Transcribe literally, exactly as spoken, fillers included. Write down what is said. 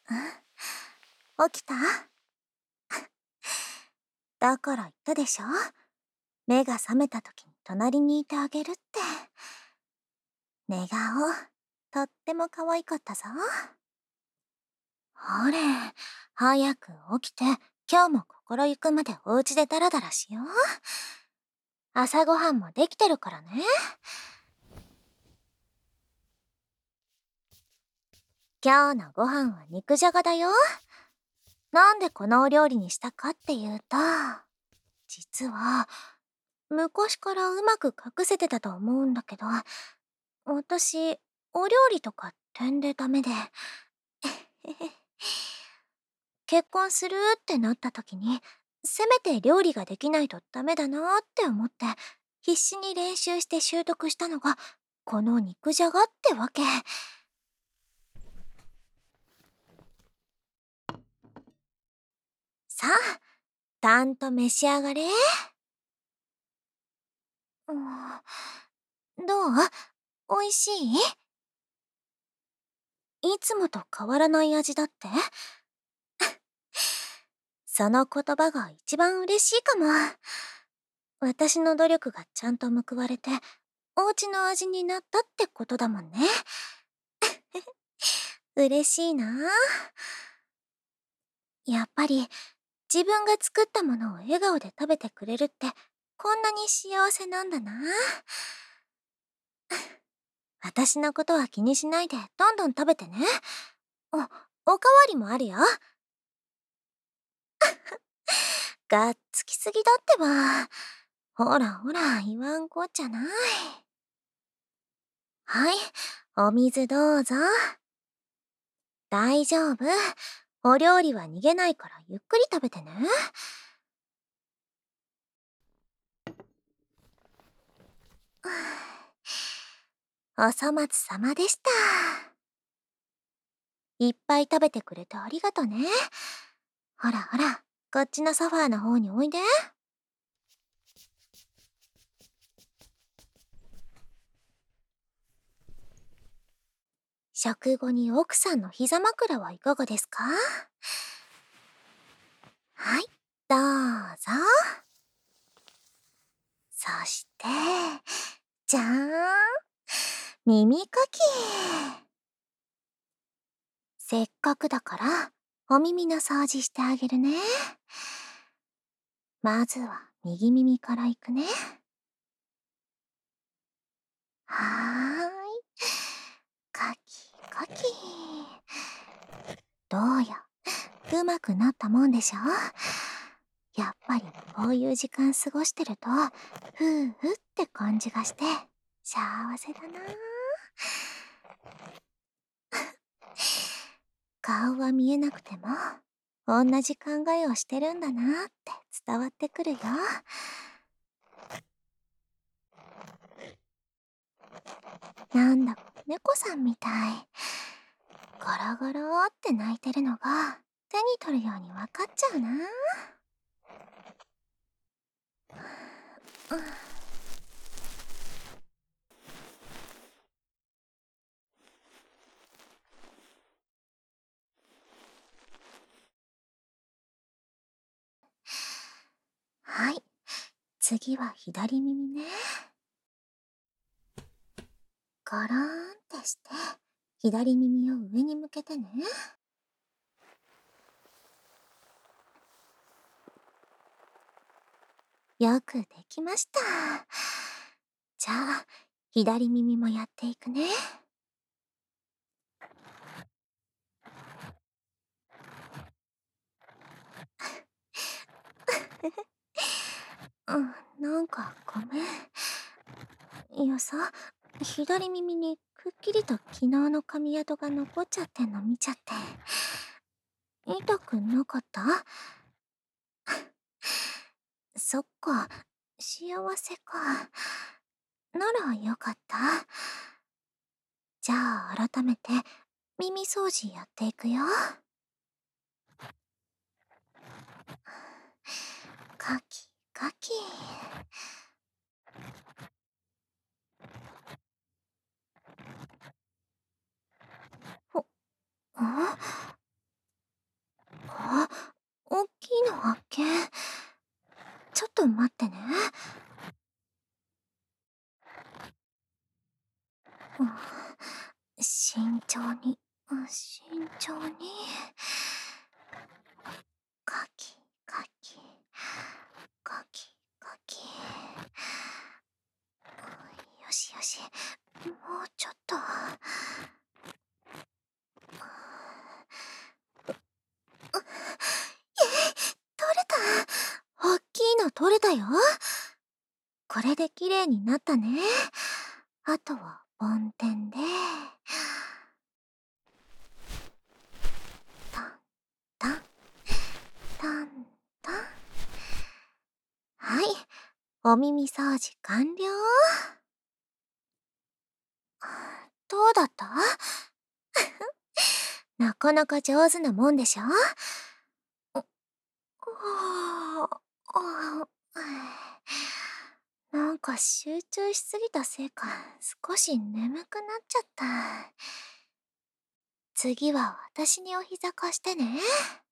起きた？だから言ったでしょ、目が覚めた時に隣にいてあげるって。寝顔、とっても可愛かったぞ。ほれ、早く起きて、今日も心ゆくまでお家でダラダラしよう。朝ごはんもできてるからね。今日のご飯は肉じゃがだよ。なんでこのお料理にしたかっていうと、実は、昔からうまく隠せてたと思うんだけど、私、お料理とか点でダメで。結婚するってなった時に、せめて料理ができないとダメだなって思って、必死に練習して習得したのが、この肉じゃがってわけ。さあ、ちゃんと召し上がれ。うん、どう？おいしい？いつもと変わらない味だって？その言葉が一番嬉しいかも。私の努力がちゃんと報われて、お家の味になったってことだもんね。嬉しいなあ。やっぱり、自分が作ったものを笑顔で食べてくれるって、こんなに幸せなんだな。私のことは気にしないで、どんどん食べてね。お、おかわりもあるよ。がっつきすぎだってば。ほらほら、言わんこっちゃない。はい、お水どうぞ。大丈夫。お料理は逃げないからゆっくり食べてね。お粗末様でした。いっぱい食べてくれてありがとね。ほらほら、こっちのソファーの方においで。食後に奥さんの膝枕はいかがですか？はい、どうぞ。そして、じゃーん、耳かき。せっかくだから、お耳の掃除してあげるね。まずは右耳からいくね。はーい。かきかき。どうや、うまくなったもんでしょ？やっぱりこういう時間過ごしてると、ふうふって感じがして、幸せだなあ。顔は見えなくても、同じ考えをしてるんだなって伝わってくるよ。なんだか猫さんみたい。ゴロゴロって泣いてるのが手に取るようにわかっちゃうな。うん、はい、次は左耳ね。ゴローンってして、左耳を上に向けてね。よくできました。じゃあ、左耳もやっていくね。うん、なんかごめん。いやさ、左耳にくっきりと昨日の髪跡が残っちゃってんの見ちゃって。痛くなかった？そっか、幸せか。ならよかった。じゃあ改めて耳掃除やっていくよ。かきかき。ほ、ん？ 重に、慎重に。かきかき、かきかき。よしよし、もうちょっと。取れた。おっきいの取れたよ。これで綺麗になったね。あとは梵天で、タンタンタンタン。はい、お耳掃除完了。どうだった？なかなか上手なもんでしょ？ああ、なんか集中しすぎたせいか少し眠くなっちゃった。次は私にお膝貸してね。